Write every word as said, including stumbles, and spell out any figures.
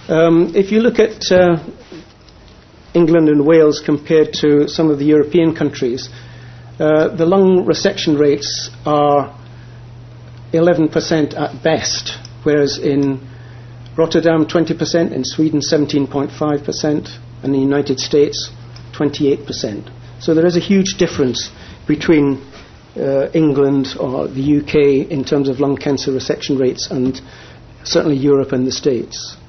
Um, if you look at uh, England and Wales compared to some of the European countries, uh, the lung resection rates are eleven percent at best, whereas in Rotterdam twenty percent, in Sweden seventeen point five percent, and in the United States twenty-eight percent. So there is a huge difference between uh, England or the U K in terms of lung cancer resection rates and certainly Europe and the States.